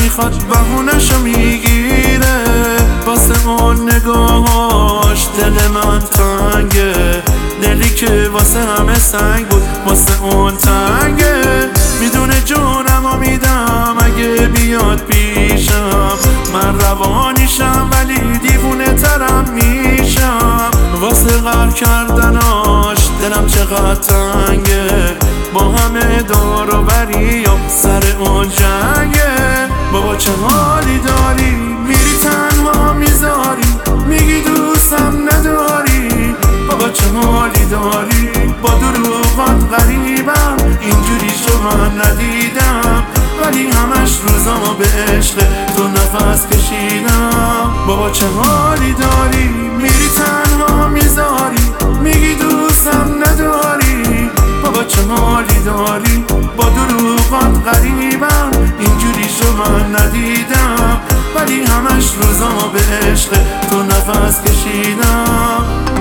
میخواد بهونشو میگیره، واسه اون نگاهاش دل من تنگه، دلی که واسه همه سنگ بود واسه اون تنگه. میدونه جونمو میدم اگه بیاد پیشم، من روانیشم ولی دیوونه ترم میشم. واسه غر کردناش دلم چقدر تنگه، با همه دور و بری و سر اون جنگه. بابا چه حالی داری میری تنها میذاری، میگی دوستم نداری. بابا چه حالی داری با دروغات غریبم، اینجوری شو من ندیدم ولی همش روزامو به عشق تو نفس کشیدم. بابا چه حالی داری میری تنها میذاری، میگی دوستم نداری. بابا چه حالی داری با دروغات غریبم، اینجوری شو من ندیدم ولی همش روزامو به عشق تو نفس کشیدم.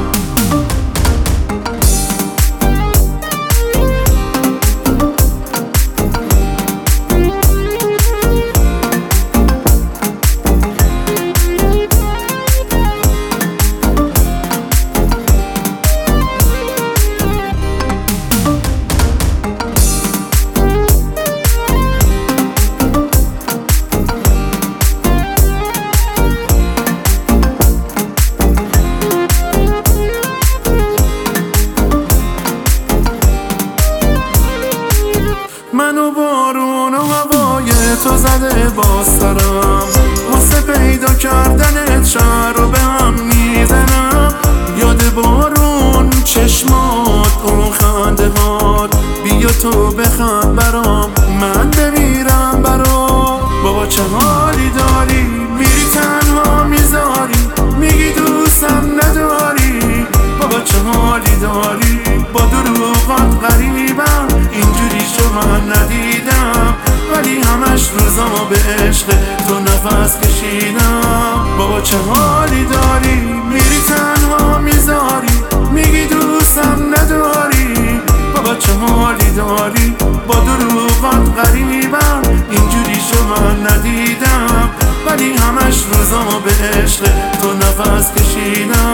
منو بارون و هوای تو زده با سرم، واسه پیدا کردنت شهر رو به هم میزنم. یاد بارون چشمات اون خنده هات، بیا تو بخند برام من بمیرم برام. بابا چه حالی داری میری تنها میذاری، میگی دوستم نداری. بابا چه حالی داری با دروغات غریبم، اینجوری شو من ندیدم ولی همش روزامو به عشق تو نفس کشیدم. بابا چه حالی داری میری تنها میذاری، میگی دوستم نداری. بابا چه حالی داری با دروغات غریبم، اینجوری شو من ندیدم ولی همش روزامو به عشق تو نفس کشیدم.